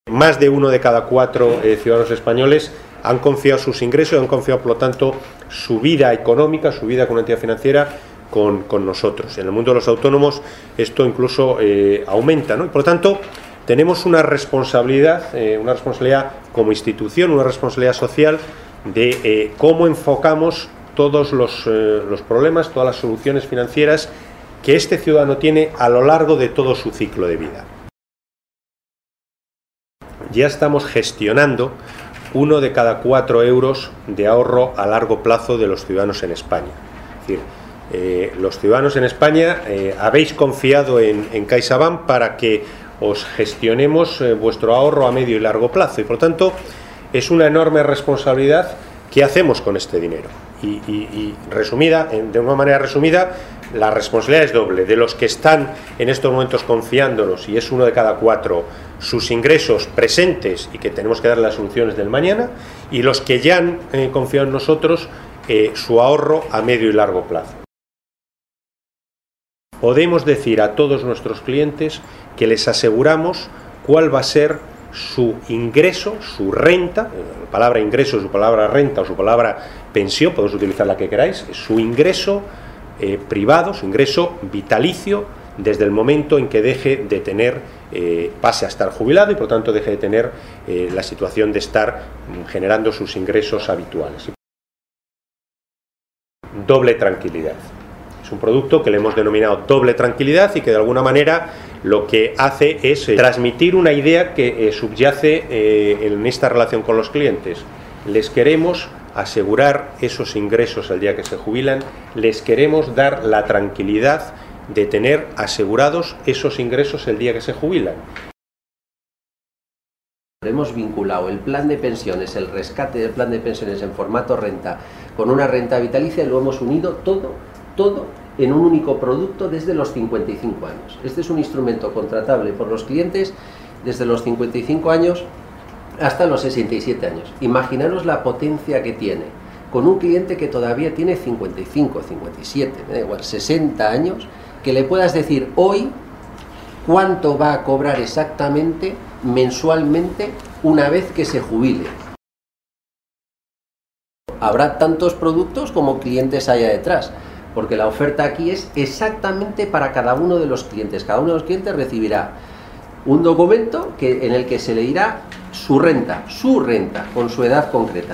Más de 1 de cada 4 ciudadanos españoles han confiado sus ingresos y han confiado, por lo tanto, su vida económica, su vida con una entidad financiera con nosotros. En el mundo de los autónomos esto incluso aumenta, ¿no? Y por lo tanto, tenemos una responsabilidad como institución, una responsabilidad social de cómo enfocamos todos los problemas, todas las soluciones financieras que este ciudadano tiene a lo largo de todo su ciclo de vida. Ya estamos gestionando 1 de cada 4 euros de ahorro a largo plazo de los ciudadanos en España. Es decir, los ciudadanos en España habéis confiado en CaixaBank para que os gestionemos vuestro ahorro a medio y largo plazo, y por lo tanto es una enorme responsabilidad. ¿Qué hacemos con este dinero? Y resumida, de una manera resumida, la responsabilidad es doble: de los que están en estos momentos confiándonos, y es 1 de cada 4, sus ingresos presentes y que tenemos que dar las soluciones del mañana, y los que ya han confiado en nosotros, su ahorro a medio y largo plazo. Podemos decir a todos nuestros clientes que les aseguramos cuál va a ser su ingreso, su renta, la palabra ingreso, su palabra renta o su palabra pensión, podemos utilizar la que queráis, su ingreso privado, su ingreso vitalicio, desde el momento en que deje de tener, pase a estar jubilado y por lo tanto deje de tener la situación de estar generando sus ingresos habituales. Doble tranquilidad. Es un producto que le hemos denominado doble tranquilidad y que de alguna manera lo que hace es transmitir una idea que subyace en esta relación con los clientes. Les queremos asegurar esos ingresos al día que se jubilan, les queremos dar la tranquilidad de tener asegurados esos ingresos el día que se jubilan. Hemos vinculado el plan de pensiones, el rescate del plan de pensiones en formato renta con una renta vitalicia y lo hemos unido todo en un único producto desde los 55 años. Este es un instrumento contratable por los clientes desde los 55 años hasta los 67 años. Imaginaros la potencia que tiene con un cliente que todavía tiene 55, 57, me da igual, 60 años, que le puedas decir hoy cuánto va a cobrar exactamente mensualmente una vez que se jubile. Habrá tantos productos como clientes haya detrás, porque la oferta aquí es exactamente para cada uno de los clientes. Cada uno de los clientes recibirá un documento en el que se le dirá su renta, con su edad concreta.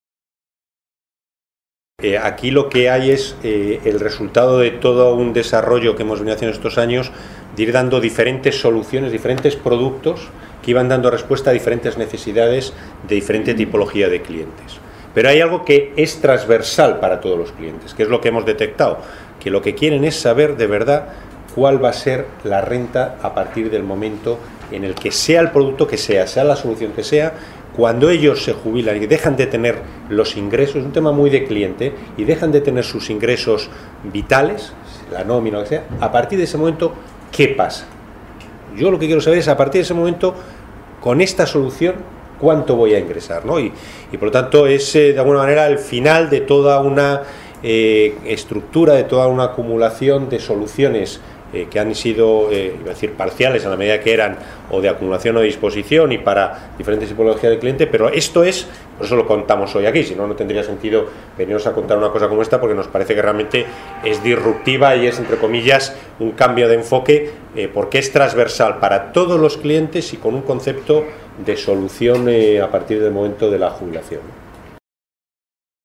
Aquí lo que hay es el resultado de todo un desarrollo que hemos venido haciendo estos años, de ir dando diferentes soluciones, diferentes productos que iban dando respuesta a diferentes necesidades de diferente tipología de clientes. Pero hay algo que es transversal para todos los clientes, que es lo que hemos detectado, que lo que quieren es saber de verdad cuál va a ser la renta a partir del momento en el que sea el producto que sea la solución que sea, cuando ellos se jubilan y dejan de tener los ingresos, es un tema muy de cliente, y dejan de tener sus ingresos vitales, la nómina o lo que sea, a partir de ese momento, ¿qué pasa? Yo lo que quiero saber es, a partir de ese momento, con esta solución, cuánto voy a ingresar, ¿no? Y por lo tanto es de alguna manera el final de toda una estructura, de toda una acumulación de soluciones que han sido, iba a decir, parciales en la medida que eran o de acumulación o de disposición y para diferentes tipologías de cliente, pero esto es, por eso lo contamos hoy aquí, si no, no tendría sentido veniros a contar una cosa como esta, porque nos parece que realmente es disruptiva y es, entre comillas, un cambio de enfoque, porque es transversal para todos los clientes y con un concepto de solución a partir del momento de la jubilación.